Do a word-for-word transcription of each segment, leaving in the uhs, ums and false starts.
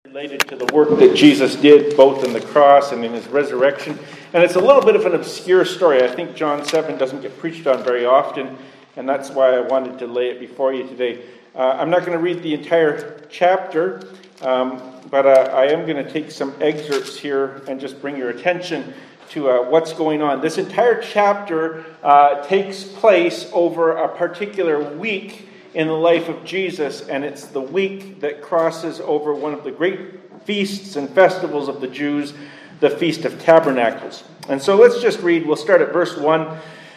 Related to the work that Jesus did both in the cross and in his resurrection. And it's a little bit of an obscure story. I think John seven doesn't get preached on very often, and that's why I wanted to lay it before you today. Uh, I'm not going to read the entire chapter, um, but uh, I am going to take some excerpts here and just bring your attention to uh, what's going on. This entire chapter uh, takes place over a particular week in the life of Jesus, and it's the week that crosses over one of the great feasts and festivals of the Jews, the Feast of Tabernacles. And so let's just read. We'll start at verse one.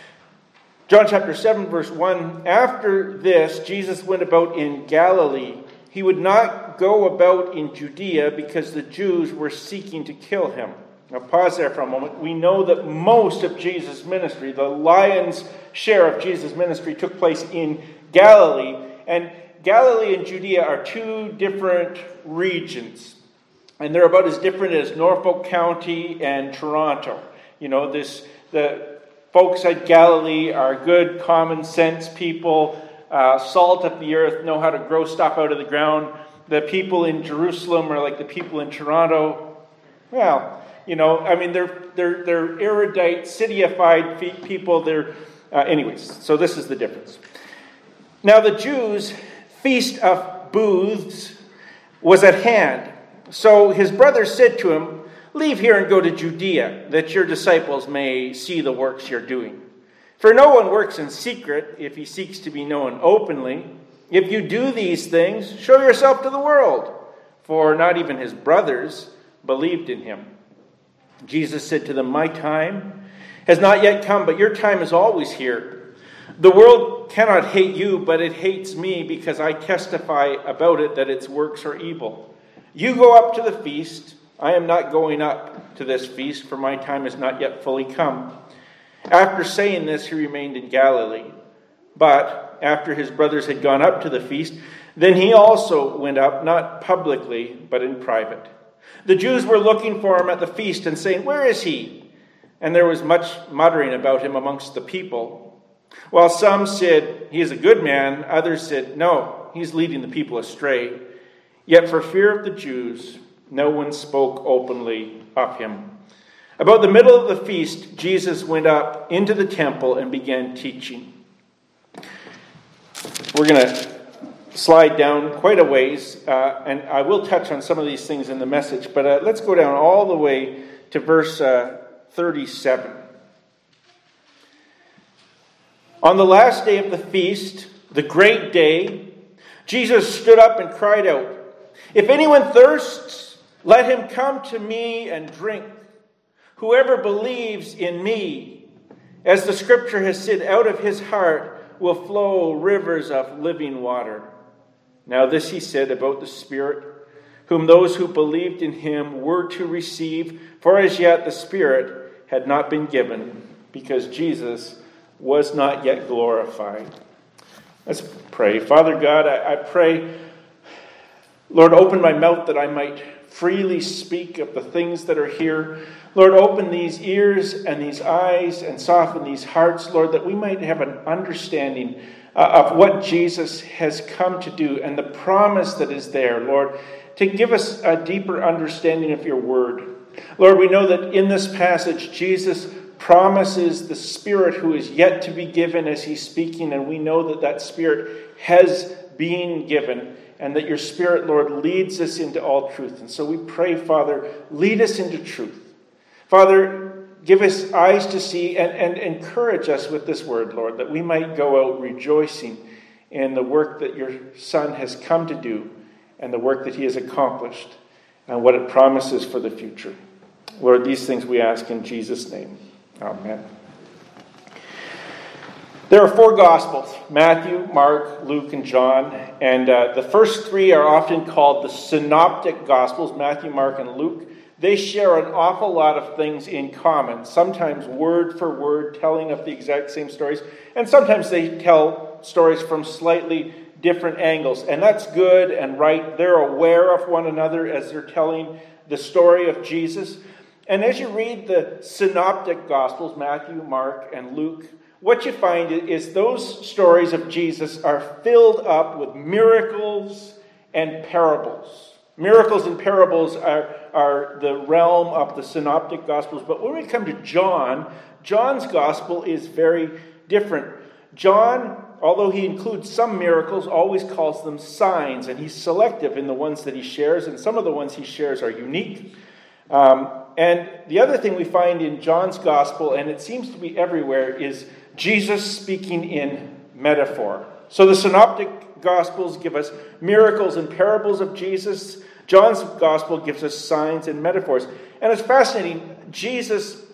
John chapter seven, verse one. After this, Jesus went about in Galilee. He would not go about in Judea because the Jews were seeking to kill him. Now pause there for a moment. We know that most of Jesus' ministry, the lion's share of Jesus' ministry, took place in Galilee, and Galilee and Judea are two different regions, and they're about as different as Norfolk County and Toronto. You know, this the folks at Galilee are good, common sense people, uh, salt of the earth, know how to grow stuff out of the ground. The people in Jerusalem are like the people in Toronto. Well, you know, I mean, they're they're they're erudite, cityified people. They're uh, anyways. So this is the difference. Now the Jews' feast of booths was at hand. So his brothers said to him, "Leave here and go to Judea, that your disciples may see the works you're doing. For no one works in secret if he seeks to be known openly. If you do these things, show yourself to the world." For not even his brothers believed in him. Jesus said to them, "My time has not yet come, but your time is always here. The world cannot hate you, but it hates me because I testify about it that its works are evil. You go up to the feast. I am not going up to this feast, for my time has not yet fully come." After saying this, he remained in Galilee. But after his brothers had gone up to the feast, then he also went up, not publicly, but in private. The Jews were looking for him at the feast and saying, "Where is he?" And there was much muttering about him amongst the people. While some said, "He is a good man," others said, "No, he's leading the people astray." Yet for fear of the Jews, no one spoke openly of him. About the middle of the feast, Jesus went up into the temple and began teaching. We're going to slide down quite a ways, uh, and I will touch on some of these things in the message, but uh, let's go down all the way to verse uh, thirty-seven. On the last day of the feast, the great day, Jesus stood up and cried out, "If anyone thirsts, let him come to me and drink. Whoever believes in me, as the scripture has said, out of his heart will flow rivers of living water." Now this he said about the Spirit, whom those who believed in him were to receive, for as yet the Spirit had not been given, because Jesus was not yet glorified. Let's pray. Father God, I, I pray, Lord, open my mouth that I might freely speak of the things that are here. Lord, open these ears and these eyes and soften these hearts, Lord, that we might have an understanding uh, of what Jesus has come to do and the promise that is there, Lord, to give us a deeper understanding of your word. Lord, we know that in this passage, Jesus promises the Spirit who is yet to be given as he's speaking, and we know that that Spirit has been given, and that your Spirit, Lord, leads us into all truth. And so we pray, Father, lead us into truth. Father, give us eyes to see and, and encourage us with this word, Lord, that we might go out rejoicing in the work that your Son has come to do and the work that he has accomplished and what it promises for the future. Lord, these things we ask in Jesus' name. Amen. There are four Gospels, Matthew, Mark, Luke, and John. And uh, the first three are often called the Synoptic Gospels, Matthew, Mark, and Luke. They share an awful lot of things in common, sometimes word for word, telling of the exact same stories. And sometimes they tell stories from slightly different angles. And that's good and right. They're aware of one another as they're telling the story of Jesus. And as you read the Synoptic Gospels, Matthew, Mark, and Luke, what you find is those stories of Jesus are filled up with miracles and parables. Miracles and parables are, are the realm of the synoptic gospels. But when we come to John, John's gospel is very different. John, although he includes some miracles, always calls them signs, and he's selective in the ones that he shares, and some of the ones he shares are unique. Um, and the other thing we find in John's gospel, and it seems to be everywhere, is Jesus speaking in metaphor. So the synoptic Gospels give us miracles and parables of Jesus. John's Gospel gives us signs and metaphors. And it's fascinating. Jesus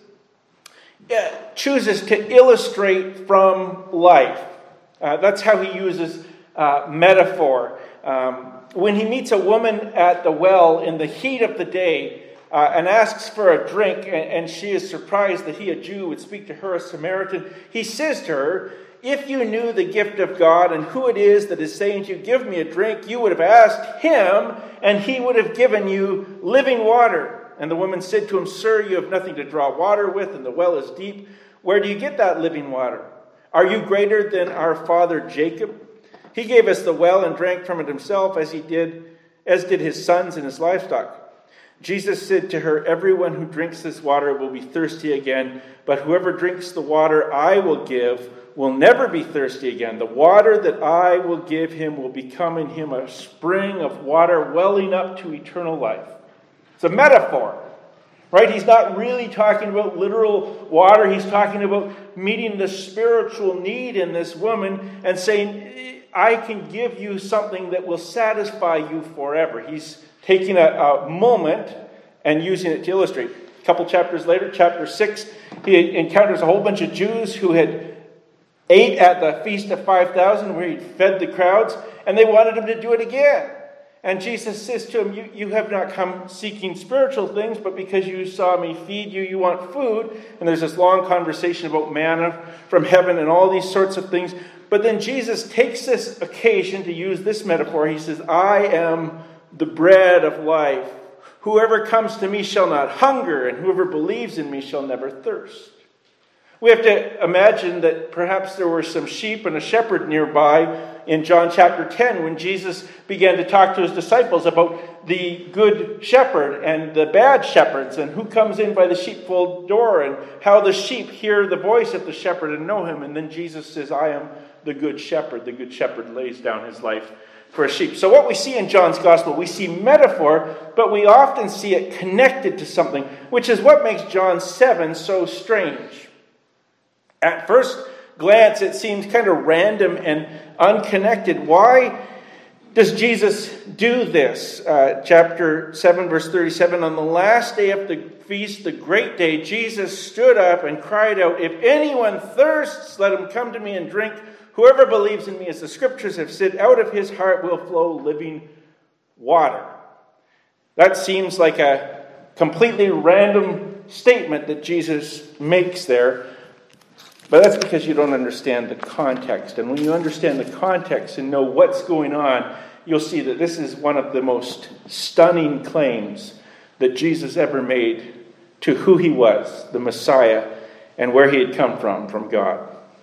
chooses to illustrate from life. Uh, that's how he uses uh, metaphor. Um, when he meets a woman at the well in the heat of the day uh, and asks for a drink, and, and she is surprised that he, a Jew, would speak to her, a Samaritan, he says to her, "If you knew the gift of God and who it is that is saying to you, 'Give me a drink,' you would have asked him, and he would have given you living water." And the woman said to him, "Sir, you have nothing to draw water with, and the well is deep. Where do you get that living water? Are you greater than our father Jacob? He gave us the well and drank from it himself, as he did, as did his sons and his livestock." Jesus said to her, "Everyone who drinks this water will be thirsty again, but whoever drinks the water I will give will never be thirsty again. The water that I will give him will become in him a spring of water welling up to eternal life." It's a metaphor, right? He's not really talking about literal water. He's talking about meeting the spiritual need in this woman and saying, "I can give you something that will satisfy you forever." He's taking a, a moment and using it to illustrate. A couple chapters later, chapter six, he encounters a whole bunch of Jews who had ate at the feast of five thousand where he fed the crowds, and they wanted him to do it again. And Jesus says to him, you, you have not come seeking spiritual things, but because you saw me feed you, you want food. And there's this long conversation about manna from heaven and all these sorts of things. But then Jesus takes this occasion to use this metaphor. He says, "I am the bread of life. Whoever comes to me shall not hunger, and whoever believes in me shall never thirst." We have to imagine that perhaps there were some sheep and a shepherd nearby in John chapter ten when Jesus began to talk to his disciples about the good shepherd and the bad shepherds and who comes in by the sheepfold door and how the sheep hear the voice of the shepherd and know him. And then Jesus says, "I am the good shepherd." The good shepherd lays down his life for a sheep. So what we see in John's gospel, we see metaphor, but we often see it connected to something, which is what makes John seven so strange. At first glance, it seems kind of random and unconnected. Why does Jesus do this? Uh, chapter seven, verse thirty-seven, "On the last day of the feast, the great day, Jesus stood up and cried out, 'If anyone thirsts, let him come to me and drink. Whoever believes in me, as the scriptures have said, out of his heart will flow living water.'" That seems like a completely random statement that Jesus makes there. But that's because you don't understand the context. And when you understand the context and know what's going on, you'll see that this is one of the most stunning claims that Jesus ever made to who he was, the Messiah, and where he had come from, from God.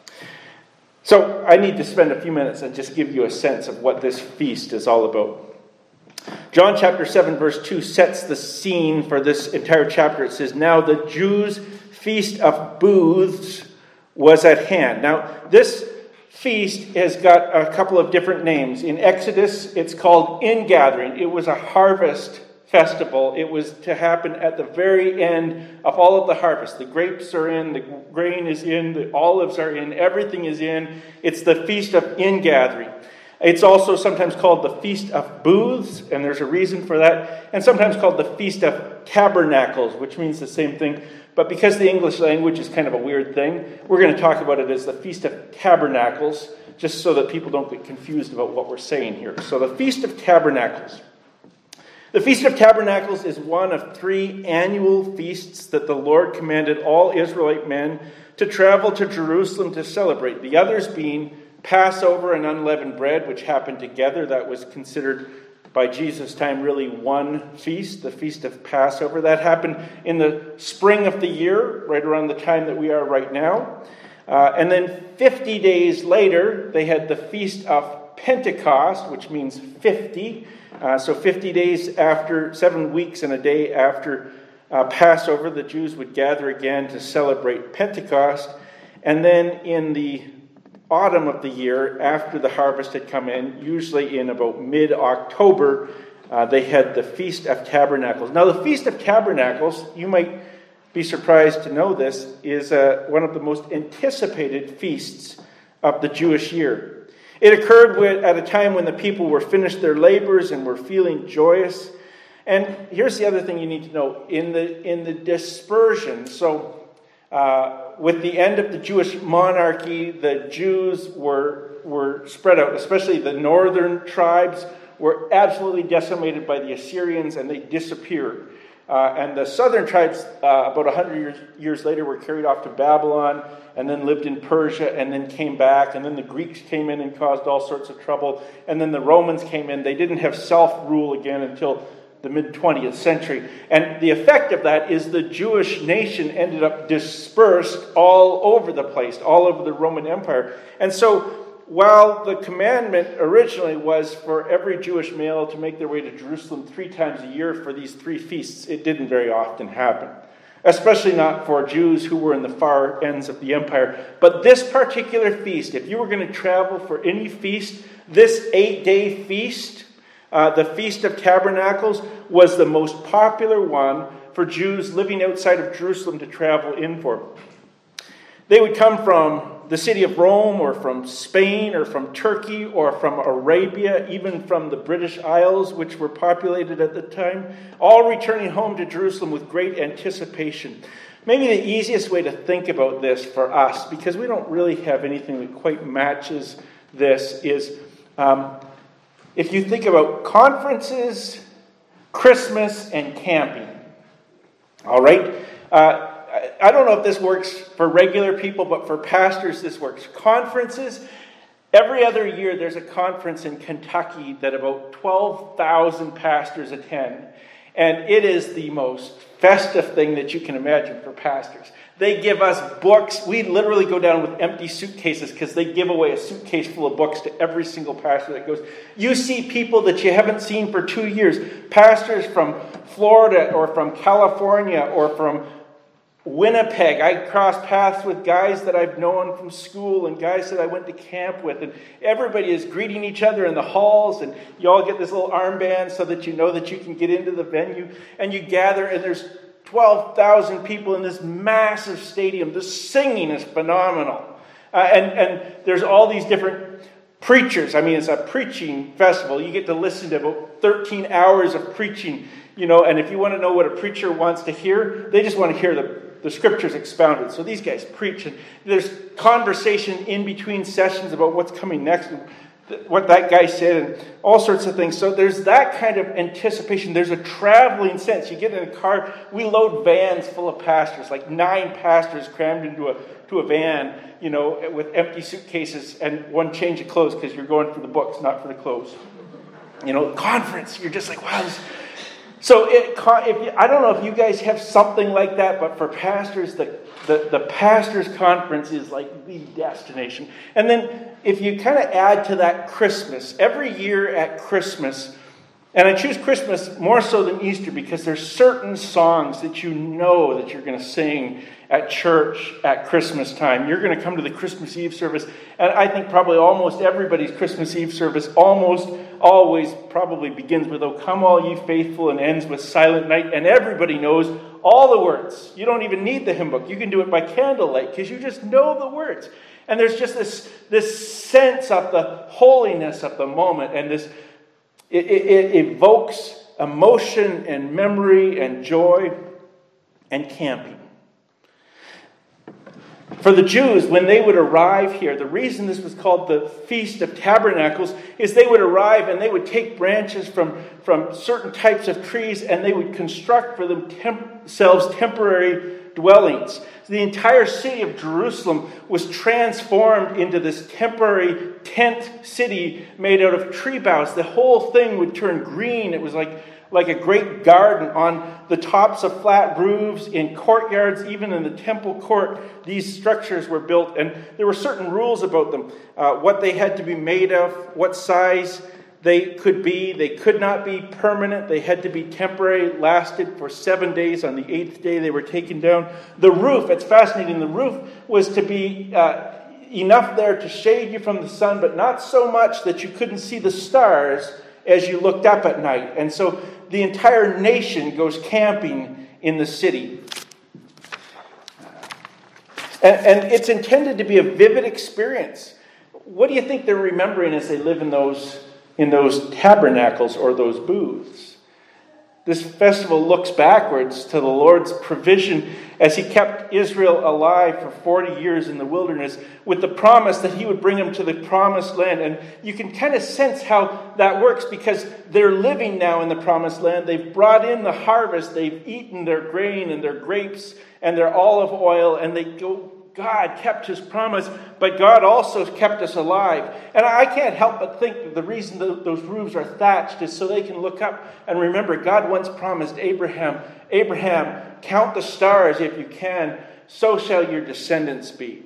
So I need to spend a few minutes and just give you a sense of what this feast is all about. John chapter seven, verse two sets the scene for this entire chapter. It says, "Now the Jews' feast of booths was at hand." Now, this feast has got a couple of different names. In Exodus, it's called Ingathering. It was a harvest festival. It was to happen at the very end of all of the harvest. The grapes are in, the grain is in, the olives are in, everything is in. It's the Feast of Ingathering. It's also sometimes called the Feast of Booths, and there's a reason for that, and sometimes called the Feast of Tabernacles, which means the same thing. But because the English language is kind of a weird thing, we're going to talk about it as the Feast of Tabernacles, just so that people don't get confused about what we're saying here. So the Feast of Tabernacles. The Feast of Tabernacles is one of three annual feasts that the Lord commanded all Israelite men to travel to Jerusalem to celebrate. The others being Passover and unleavened bread, which happened together. That was considered by Jesus' time really one feast, the Feast of Passover. That happened in the spring of the year, right around the time that we are right now. Uh, and then fifty days later, they had the Feast of Pentecost, which means fifty. Uh, so fifty days after, seven weeks and a day after uh, Passover, the Jews would gather again to celebrate Pentecost. And then in the autumn of the year, after the harvest had come in, usually in about mid-October, uh, they had the Feast of Tabernacles. Now, the Feast of Tabernacles, you might be surprised to know this, is uh, one of the most anticipated feasts of the Jewish year. It occurred with, at a time when the people were finished their labors and were feeling joyous. And here's the other thing you need to know. In the, in the dispersion, so uh, with the end of the Jewish monarchy, the Jews were, were spread out, especially the northern tribes were absolutely decimated by the Assyrians, and they disappeared. Uh, and the southern tribes, uh, about one hundred years, years later, were carried off to Babylon and then lived in Persia and then came back. And then the Greeks came in and caused all sorts of trouble. And then the Romans came in. They didn't have self-rule again until the mid-twentieth century. And the effect of that is the Jewish nation ended up dispersed all over the place, all over the Roman Empire. And so while the commandment originally was for every Jewish male to make their way to Jerusalem three times a year for these three feasts, it didn't very often happen, especially not for Jews who were in the far ends of the empire. But this particular feast, if you were going to travel for any feast, this eight-day feast, uh, the Feast of Tabernacles, was the most popular one for Jews living outside of Jerusalem to travel in for. They would come from the city of Rome, or from Spain, or from Turkey, or from Arabia, even from the British Isles, which were populated at the time, all returning home to Jerusalem with great anticipation. Maybe the easiest way to think about this for us, because we don't really have anything that quite matches this, is um, if you think about conferences, Christmas, and camping. All right? Uh, I don't know if this works for regular people, but for pastors this works. Conferences, every other year there's a conference in Kentucky that about twelve thousand pastors attend. And it is the most festive thing that you can imagine for pastors. They give us books. We literally go down with empty suitcases because they give away a suitcase full of books to every single pastor that goes. You see people that you haven't seen for two years. Pastors from Florida or from California or from Winnipeg. I crossed paths with guys that I've known from school and guys that I went to camp with, and everybody is greeting each other in the halls, and you all get this little armband so that you know that you can get into the venue, and you gather, and there's twelve thousand people in this massive stadium. The singing is phenomenal. Uh, and, and there's all these different preachers. I mean, it's a preaching festival. You get to listen to about thirteen hours of preaching, you know, and if you want to know what a preacher wants to hear, they just want to hear the The scriptures expounded. So these guys preach, and there's conversation in between sessions about what's coming next, and what that guy said, and all sorts of things. So there's that kind of anticipation. There's a traveling sense. You get in a car. We load vans full of pastors, like nine pastors crammed into a to a van, you know, with empty suitcases and one change of clothes because you're going for the books, not for the clothes. You know, conference. You're just like, wow. This, So it, if you, I don't know if you guys have something like that, but for pastors, the, the, the pastors' conference is like the destination. And then if you kind of add to that Christmas, every year at Christmas, and I choose Christmas more so than Easter because there's certain songs that you know that you're going to sing at church at Christmas time. You're going to come to the Christmas Eve service, and I think probably almost everybody's Christmas Eve service almost always probably begins with, "O come all ye faithful," and ends with "Silent Night," and everybody knows all the words. You don't even need the hymn book. You can do it by candlelight because you just know the words. And there's just this, this sense of the holiness of the moment, and this it, it, it evokes emotion and memory and joy and camping. For the Jews, when they would arrive here, the reason this was called the Feast of Tabernacles is they would arrive and they would take branches from, from certain types of trees and they would construct for themselves temporary dwellings. So the entire city of Jerusalem was transformed into this temporary tent city made out of tree boughs. The whole thing would turn green. It was like like a great garden on the tops of flat roofs, in courtyards, even in the temple court. These structures were built, and there were certain rules about them. Uh, what they had to be made of, what size they could be. They could not be permanent. They had to be temporary, lasted for seven days. On the eighth day, they were taken down. The roof, it's fascinating, the roof was to be uh, enough there to shade you from the sun, but not so much that you couldn't see the stars as you looked up at night. And so the entire nation goes camping in the city. And, and it's intended to be a vivid experience. What do you think they're remembering as they live in those in those tabernacles or those booths? This festival looks backwards to the Lord's provision as he kept Israel alive for forty years in the wilderness with the promise that he would bring them to the promised land. And you can kind of sense how that works because they're living now in the promised land. They've brought in the harvest. They've eaten their grain and their grapes and their olive oil, and they go, God kept his promise, but God also kept us alive. And I can't help but think that the reason that those roofs are thatched is so they can look up and remember God once promised Abraham, Abraham, count the stars if you can, so shall your descendants be.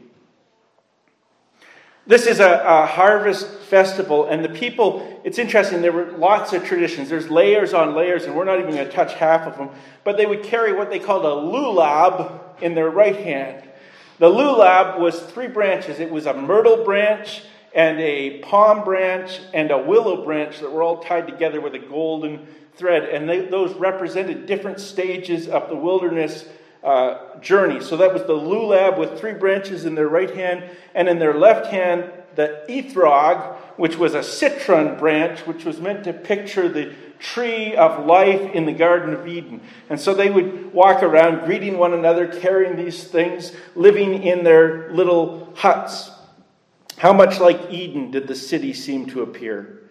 This is a, a harvest festival, and the people, it's interesting, there were lots of traditions. There's layers on layers, and we're not even going to touch half of them. But they would carry what they called a lulab in their right hand. The lulab was three branches. It was a myrtle branch and a palm branch and a willow branch that were all tied together with a golden thread. And they, those represented different stages of the wilderness uh, journey. So that was the lulab with three branches in their right hand. And in their left hand, the ethrog, which was a citron branch, which was meant to picture the tree of life in the Garden of Eden. And so they would walk around greeting one another, carrying these things, living in their little huts. How much like Eden did the city seem to appear?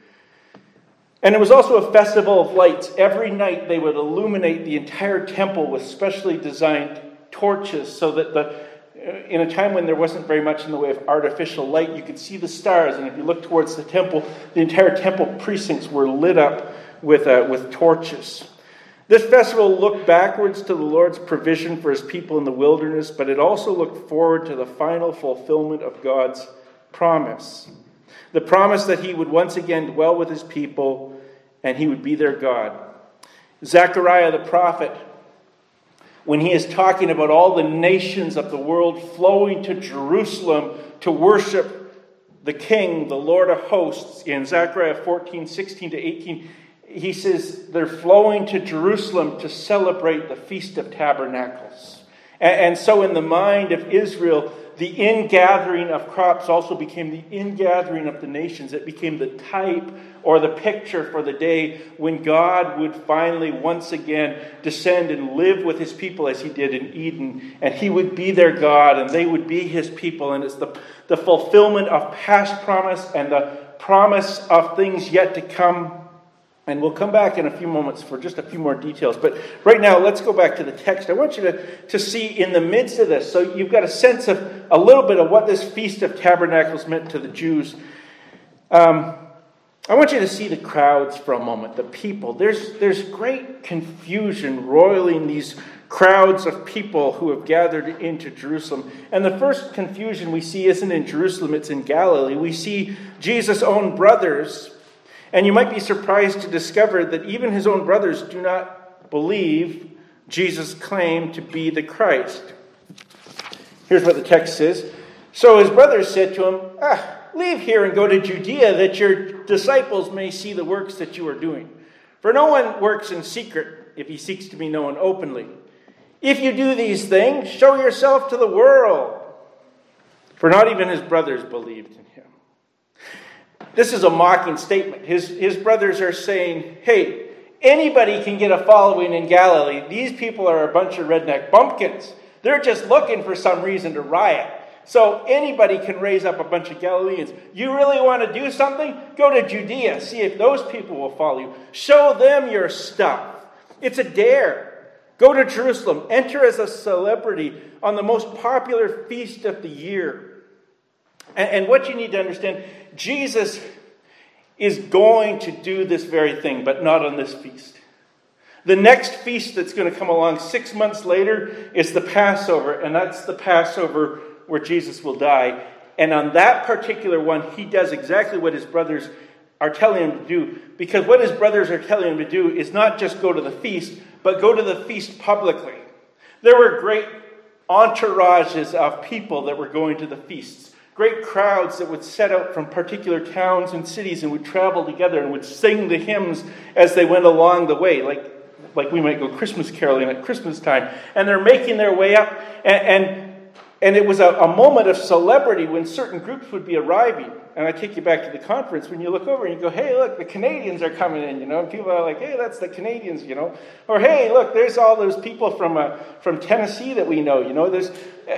And it was also a festival of lights. Every night they would illuminate the entire temple with specially designed torches so that the in a time when there wasn't very much in the way of artificial light, you could see the stars. And if you look towards the temple, the entire temple precincts were lit up with uh, with torches. This festival looked backwards to the Lord's provision for his people in the wilderness, but it also looked forward to the final fulfillment of God's promise. The promise that he would once again dwell with his people and he would be their God. Zechariah the prophet, when he is talking about all the nations of the world flowing to Jerusalem to worship the King, the Lord of hosts, in Zechariah fourteen, sixteen to eighteen, he says they're flowing to Jerusalem to celebrate the Feast of Tabernacles. And, and so in the mind of Israel, the ingathering of crops also became the ingathering of the nations. It became the type or the picture for the day when God would finally once again descend and live with his people as he did in Eden. And he would be their God and they would be his people. And it's the, the fulfillment of past promise and the promise of things yet to come. And we'll come back in a few moments for just a few more details. But right now, let's go back to the text. I want you to, to see in the midst of this, so you've got a sense of a little bit of what this Feast of Tabernacles meant to the Jews. Um, I want you to see the crowds for a moment, the people. There's, there's great confusion roiling these crowds of people who have gathered into Jerusalem. And the first confusion we see isn't in Jerusalem, it's in Galilee. We see Jesus' own brothers. And you might be surprised to discover that even his own brothers do not believe Jesus' claim to be the Christ. Here's what the text says. So his brothers said to him, ah, leave here and go to Judea that your disciples may see the works that you are doing. For no one works in secret if he seeks to be known openly. If you do these things, show yourself to the world. For not even his brothers believed in him. This is a mocking statement. His, his brothers are saying, hey, anybody can get a following in Galilee. These people are a bunch of redneck bumpkins. They're just looking for some reason to riot. So anybody can raise up a bunch of Galileans. You really want to do something? Go to Judea. See if those people will follow you. Show them your stuff. It's a dare. Go to Jerusalem. Enter as a celebrity on the most popular feast of the year. And, and what you need to understand, Jesus is going to do this very thing, but not on this feast. The next feast that's going to come along six months later is the Passover, and that's the Passover where Jesus will die. And on that particular one, he does exactly what his brothers are telling him to do, because what his brothers are telling him to do is not just go to the feast, but go to the feast publicly. There were great entourages of people that were going to the feasts. Great crowds that would set out from particular towns and cities and would travel together and would sing the hymns as they went along the way, like like we might go Christmas caroling at Christmas time. And they're making their way up, and and, and it was a, a moment of celebrity when certain groups would be arriving. And I take you back to the conference when you look over and you go, hey, look, the Canadians are coming in, you know. And people are like, hey, that's the Canadians, you know. Or, hey, look, there's all those people from uh, from Tennessee that we know, you know. There's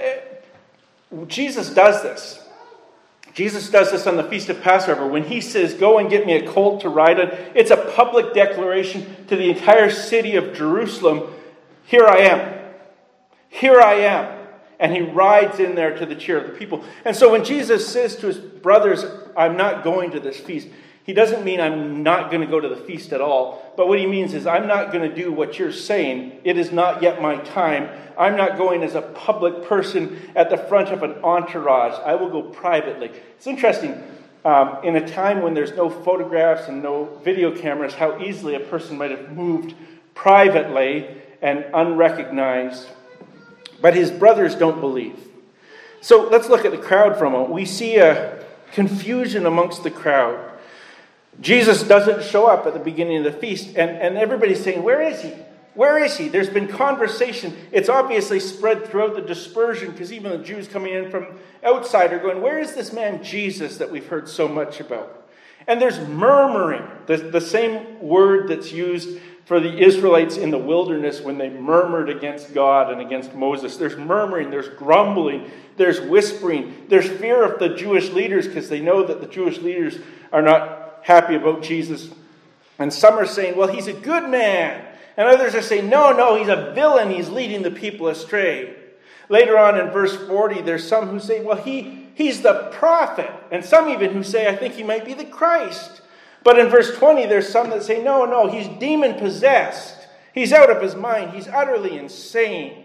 uh, Jesus does this. Jesus does this on the Feast of Passover. When he says, go and get me a colt to ride on, it's a public declaration to the entire city of Jerusalem. Here I am. Here I am. And he rides in there to the cheer of the people. And so when Jesus says to his brothers, I'm not going to this feast, he doesn't mean I'm not going to go to the feast at all. But what he means is I'm not going to do what you're saying. It is not yet my time. I'm not going as a public person at the front of an entourage. I will go privately. It's interesting, um, in a time when there's no photographs and no video cameras, how easily a person might have moved privately and unrecognized. But his brothers don't believe. So let's look at the crowd for a moment. We see a confusion amongst the crowd. Jesus doesn't show up at the beginning of the feast, and, and everybody's saying, where is he? Where is he? There's been conversation. It's obviously spread throughout the dispersion, because even the Jews coming in from outside are going, where is this man Jesus that we've heard so much about? And there's murmuring, the, the same word that's used for the Israelites in the wilderness when they murmured against God and against Moses. There's murmuring, there's grumbling, there's whispering, there's fear of the Jewish leaders because they know that the Jewish leaders are not happy about Jesus. And some are saying, well, he's a good man. And others are saying, no, no, he's a villain. He's leading the people astray. Later on in verse forty, there's some who say, well, he, he's the prophet. And some even who say, I think he might be the Christ. But in verse twenty, there's some that say, no, no, he's demon-possessed. He's out of his mind. He's utterly insane.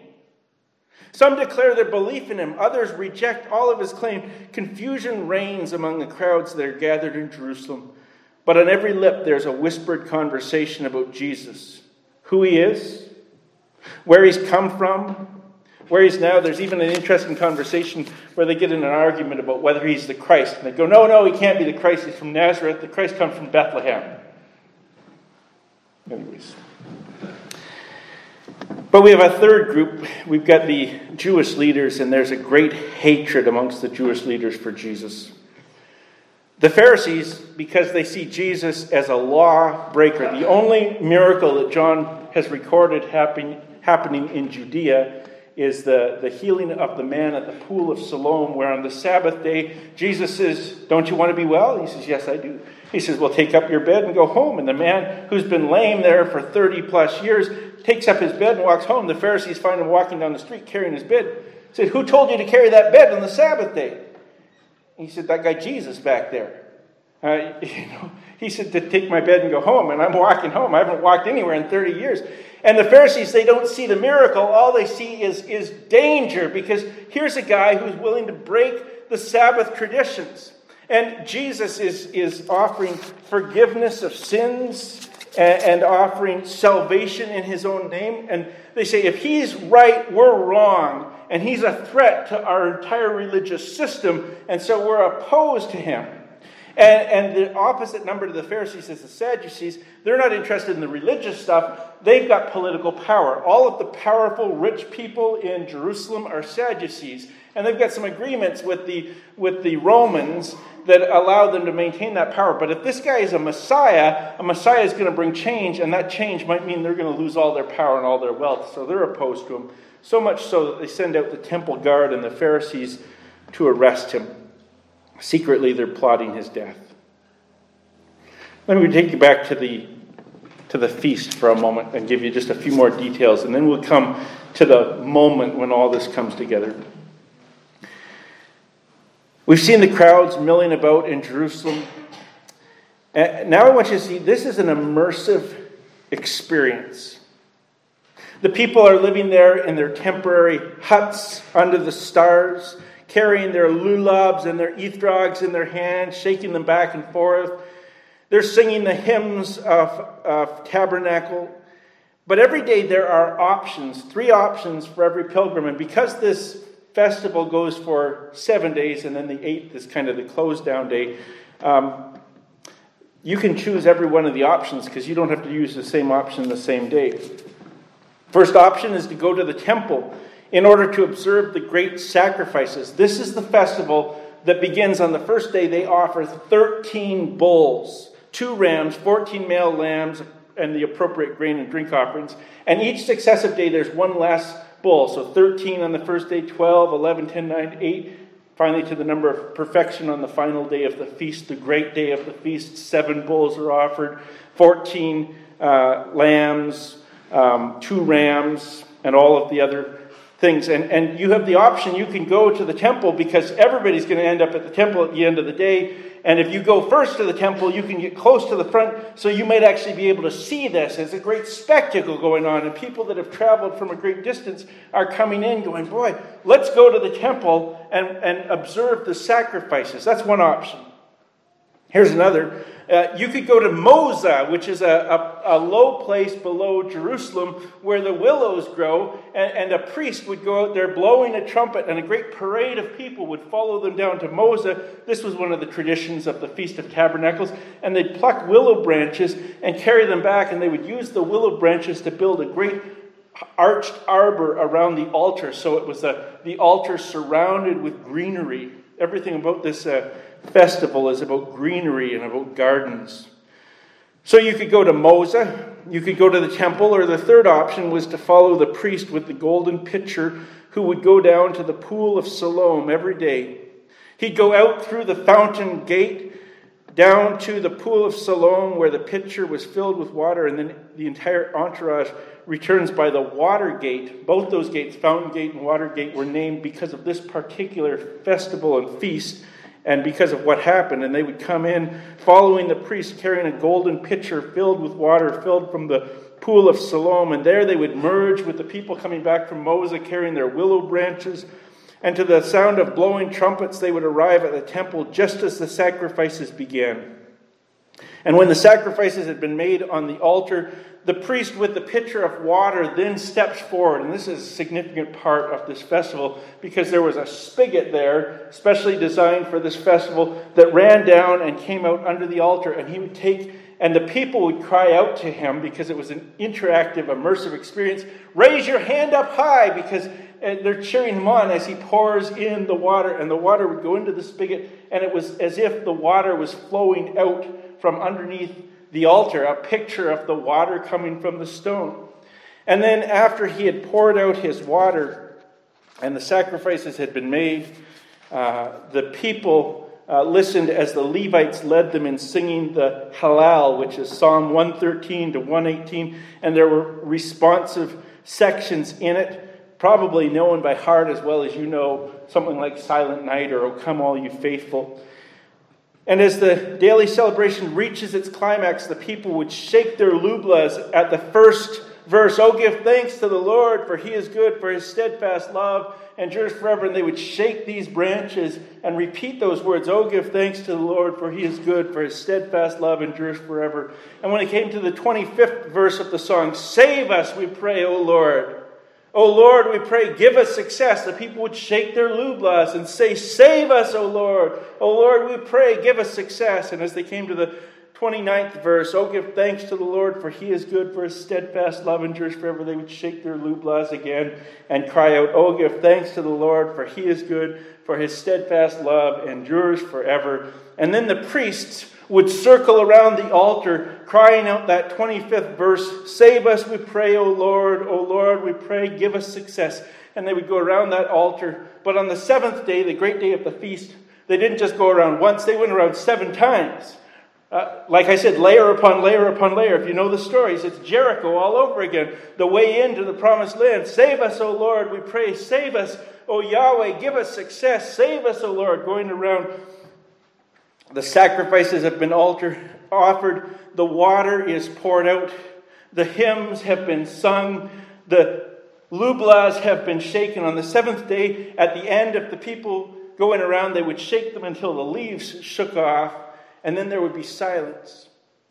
Some declare their belief in him. Others reject all of his claim. Confusion reigns among the crowds that are gathered in Jerusalem. But on every lip there's a whispered conversation about Jesus. Who he is, where he's come from, where he's now. There's even an interesting conversation where they get in an argument about whether he's the Christ. And they go, no, no, he can't be the Christ. He's from Nazareth. The Christ comes from Bethlehem. Anyways. But we have a third group. We've got the Jewish leaders, and there's a great hatred amongst the Jewish leaders for Jesus. The Pharisees, because they see Jesus as a law breaker, the only miracle that John has recorded happen, happening in Judea is the, the healing of the man at the pool of Siloam, where on the Sabbath day, Jesus says, don't you want to be well? He says, yes, I do. He says, well, take up your bed and go home. And the man who's been lame there for thirty plus years takes up his bed and walks home. The Pharisees find him walking down the street carrying his bed. He said, who told you to carry that bed on the Sabbath day? He said, that guy Jesus back there. Uh, you know, he said to take my bed and go home, and I'm walking home. I haven't walked anywhere in thirty years. And the Pharisees, they don't see the miracle. All they see is, is danger, because here's a guy who's willing to break the Sabbath traditions. And Jesus is, is offering forgiveness of sins and, and offering salvation in his own name. And they say, if he's right, we're wrong. And he's a threat to our entire religious system. And so we're opposed to him. And, and the opposite number to the Pharisees is the Sadducees. They're not interested in the religious stuff. They've got political power. All of the powerful, rich people in Jerusalem are Sadducees. And they've got some agreements with the, with the Romans that allow them to maintain that power. But if this guy is a Messiah, a Messiah is going to bring change, and that change might mean they're going to lose all their power and all their wealth. So they're opposed to him. So much so that they send out the temple guard and the Pharisees to arrest him. Secretly, they're plotting his death. Let me take you back to the to the feast for a moment and give you just a few more details, and then we'll come to the moment when all this comes together. We've seen the crowds milling about in Jerusalem. And now I want you to see this is an immersive experience. The people are living there in their temporary huts under the stars, carrying their lulabs and their ethrogs in their hands, shaking them back and forth. They're singing the hymns of, of tabernacle. But every day there are options, three options for every pilgrim. And because this festival goes for seven days and then the eighth is kind of the close down day, um, you can choose every one of the options because you don't have to use the same option the same day. First option is to go to the temple in order to observe the great sacrifices. This is the festival that begins on the first day. They offer thirteen bulls, two rams, fourteen male lambs, and the appropriate grain and drink offerings. And each successive day there's one less bull. So thirteen on the first day, twelve, eleven, ten, nine, eight. Finally to the number of perfection on the final day of the feast, the great day of the feast. Seven bulls are offered, fourteen uh, lambs, um, two rams, and all of the other things. And, and you have the option, you can go to the temple because everybody's going to end up at the temple at the end of the day. And if you go first to the temple, you can get close to the front, so you might actually be able to see this. It's a great spectacle going on, and people that have traveled from a great distance are coming in going, boy, let's go to the temple and, and observe the sacrifices. That's one option. Here's another. Uh, you could go to Moza, which is a, a, a low place below Jerusalem where the willows grow, and, and a priest would go out there blowing a trumpet, and a great parade of people would follow them down to Moza. This was one of the traditions of the Feast of Tabernacles, and they'd pluck willow branches and carry them back, and they would use the willow branches to build a great arched arbor around the altar, so it was a, the altar surrounded with greenery. Everything about this uh, festival is about greenery and about gardens. So you could go to Moza, you could go to the temple, or the third option was to follow the priest with the golden pitcher who would go down to the pool of Siloam every day. He'd go out through the fountain gate down to the pool of Siloam where the pitcher was filled with water, and then the entire entourage returns by the water gate. Both those gates, Fountain Gate and Water Gate, were named because of this particular festival and feast and because of what happened. And they would come in following the priest carrying a golden pitcher filled with water, filled from the pool of Siloam. And there they would merge with the people coming back from Moza carrying their willow branches. And to the sound of blowing trumpets, they would arrive at the temple just as the sacrifices began. And when the sacrifices had been made on the altar, the priest with the pitcher of water then steps forward. And this is a significant part of this festival because there was a spigot there, specially designed for this festival, that ran down and came out under the altar. And he would take, and the people would cry out to him because it was an interactive, immersive experience. Raise your hand up high, because they're cheering him on as he pours in the water. And the water would go into the spigot, and it was as if the water was flowing out from underneath the altar, a picture of the water coming from the stone. And then after he had poured out his water and the sacrifices had been made, uh, the people uh, listened as the Levites led them in singing the Hallel, which is Psalm one thirteen to one eighteen, and there were responsive sections in it, probably known by heart as well as you know something like Silent Night or O Come All You Faithful. And as the daily celebration reaches its climax, the people would shake their lublas at the first verse. Oh, give thanks to the Lord, for he is good, for his steadfast love endures forever. And they would shake these branches and repeat those words. Oh, give thanks to the Lord, for he is good, for his steadfast love endures forever. And when it came to the twenty-fifth verse of the song, save us, we pray, O Lord. O Lord, we pray, give us success. The people would shake their lublas and say, save us, O Lord. O Lord, we pray, give us success. And as they came to the twenty-ninth verse, oh, give thanks to the Lord, for he is good, for his steadfast love endures forever, they would shake their lublas again and cry out, oh, give thanks to the Lord, for he is good, for his steadfast love endures forever. And then the priests would circle around the altar, crying out that twenty-fifth verse, save us, we pray, O Lord, O Lord, we pray, give us success. And they would go around that altar. But on the seventh day, the great day of the feast, they didn't just go around once, they went around seven times. Uh, like I said, layer upon layer upon layer. If you know the stories, it's Jericho all over again. The way into the promised land. Save us, O Lord, we pray, save us, O Yahweh, give us success. Save us, O Lord, going around. The sacrifices have been altered, offered. The water is poured out. The hymns have been sung. the lublas have been shaken. On the seventh day, at the end, if the people going around, they would shake them until the leaves shook off, and then there would be silence.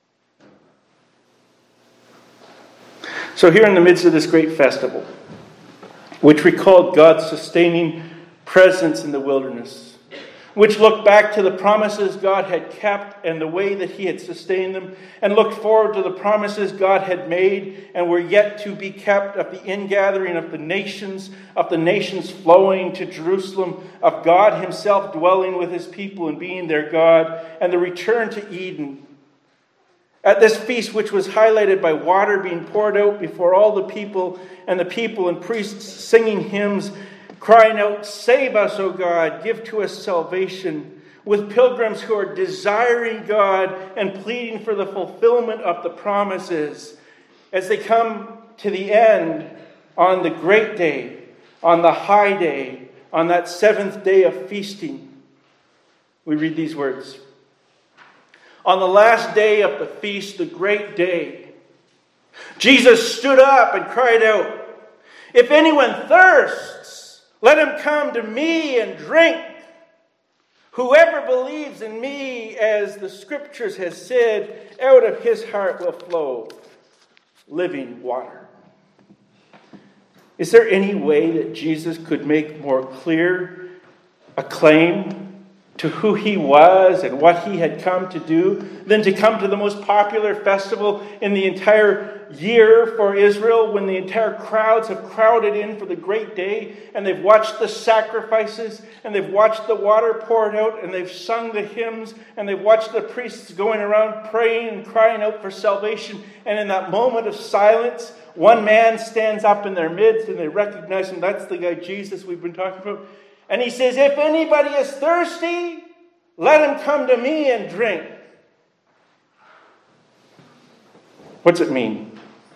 So here in the midst of this great festival, which recalled God's sustaining presence in the wilderness, which looked back to the promises God had kept and the way that he had sustained them, and looked forward to the promises God had made and were yet to be kept, of the ingathering of the nations, of the nations flowing to Jerusalem, of God himself dwelling with his people and being their God, and the return to Eden. At this feast, which was highlighted by water being poured out before all the people, and the people and priests singing hymns, crying out, "Save us, O God, give to us salvation," with pilgrims who are desiring God and pleading for the fulfillment of the promises as they come to the end on the great day, on the high day, on that seventh day of feasting. We read these words. On the last day of the feast, the great day, Jesus stood up and cried out, "If anyone thirsts, let him come to me and drink. Whoever believes in me, as the scriptures has said, out of his heart will flow living water." Is there any way that Jesus could make more clear a claim to who he was and what he had come to do than to come to the most popular festival in the entire year for Israel, when the entire crowds have crowded in for the great day, and they've watched the sacrifices, and they've watched the water poured out, and they've sung the hymns, and they've watched the priests going around praying and crying out for salvation. And in that moment of silence, one man stands up in their midst, and they recognize him. That's the guy Jesus we've been talking about. And he says, "If anybody is thirsty, let him come to me and drink." What's it mean?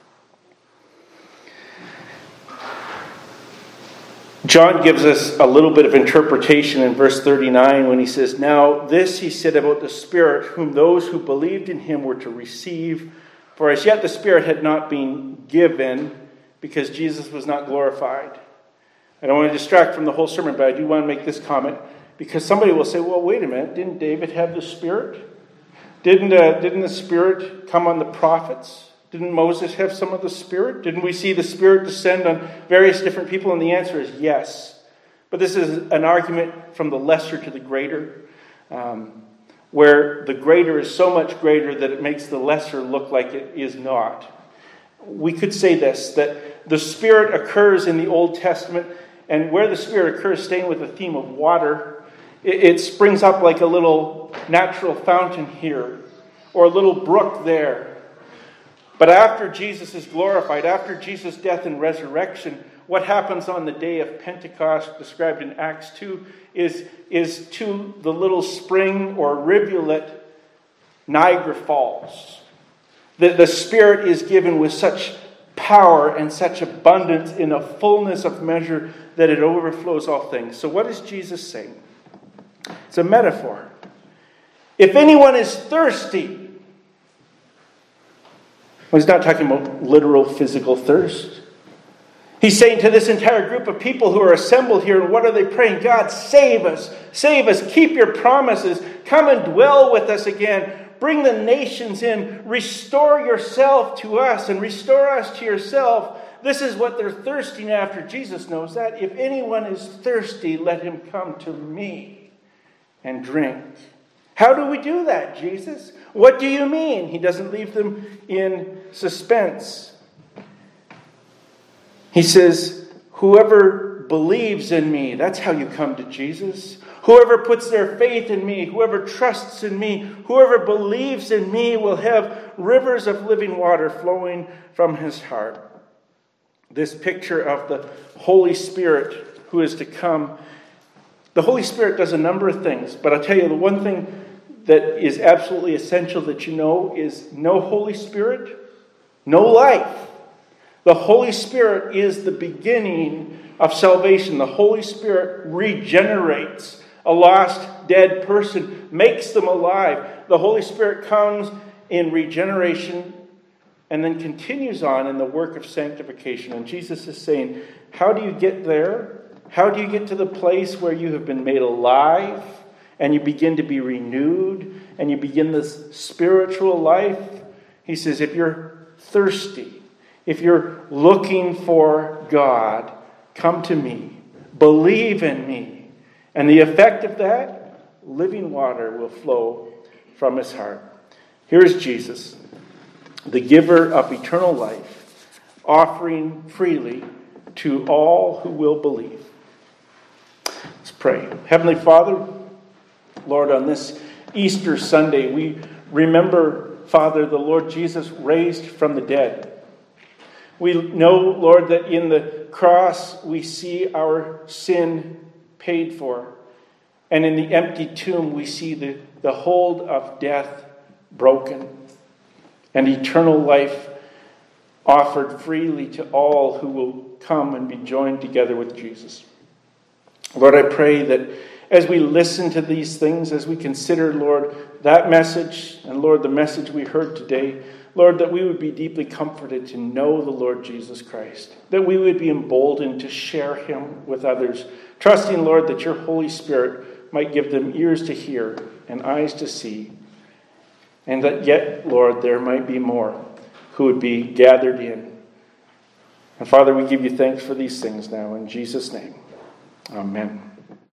John gives us a little bit of interpretation in verse thirty-nine when he says, "Now this he said about the Spirit, whom those who believed in him were to receive. For as yet the Spirit had not been given, because Jesus was not glorified." I don't want to distract from the whole sermon, but I do want to make this comment, because somebody will say, "Well, wait a minute, didn't David have the Spirit? Didn't, uh, didn't the Spirit come on the prophets? Didn't Moses have some of the Spirit? Didn't we see the Spirit descend on various different people?" And the answer is yes. But this is an argument from the lesser to the greater, um, where the greater is so much greater that it makes the lesser look like it is not. We could say this, that the Spirit occurs in the Old Testament, and where the Spirit occurs, staying with the theme of water, it, it springs up like a little natural fountain here, or a little brook there. But after Jesus is glorified, after Jesus' death and resurrection, what happens on the day of Pentecost, described in Acts two, is, is to the little spring or rivulet Niagara Falls. The, the Spirit is given with such power and such abundance in a fullness of measure that it overflows all things. So what is Jesus saying? It's a metaphor. If anyone is thirsty, well, he's not talking about literal physical thirst. He's saying to this entire group of people who are assembled here, and what are they praying? God, save us. Save us. Keep your promises. Come and dwell with us again. Bring the nations in. Restore yourself to us and restore us to yourself. This is what they're thirsting after. Jesus knows that. If anyone is thirsty, let him come to me and drink. How do we do that, Jesus? What do you mean? He doesn't leave them in suspense. He says, whoever believes in me, that's how you come to Jesus. Whoever puts their faith in me, whoever trusts in me, whoever believes in me will have rivers of living water flowing from his heart. This picture of the Holy Spirit who is to come. The Holy Spirit does a number of things, but I'll tell you the one thing that is absolutely essential that you know is no Holy Spirit, no life. The Holy Spirit is the beginning of salvation. The Holy Spirit regenerates a lost, dead person, makes them alive. The Holy Spirit comes in regeneration and then continues on in the work of sanctification. And Jesus is saying, how do you get there? How do you get to the place where you have been made alive and you begin to be renewed and you begin this spiritual life? He says, if you're thirsty, if you're looking for God, come to me. Believe in me. And the effect of that, living water will flow from his heart. Here is Jesus, the giver of eternal life, offering freely to all who will believe. Let's pray. Heavenly Father, Lord, on this Easter Sunday, we remember, Father, the Lord Jesus raised from the dead. We know, Lord, that in the cross we see our sin paid for. And in the empty tomb we see the, the hold of death broken. And eternal life offered freely to all who will come and be joined together with Jesus. Lord, I pray that as we listen to these things, as we consider, Lord, that message, and Lord, the message we heard today, Lord, that we would be deeply comforted to know the Lord Jesus Christ, that we would be emboldened to share him with others, trusting, Lord, that your Holy Spirit might give them ears to hear and eyes to see, and that yet, Lord, there might be more who would be gathered in. And Father, we give you thanks for these things now, in Jesus' name. Amen.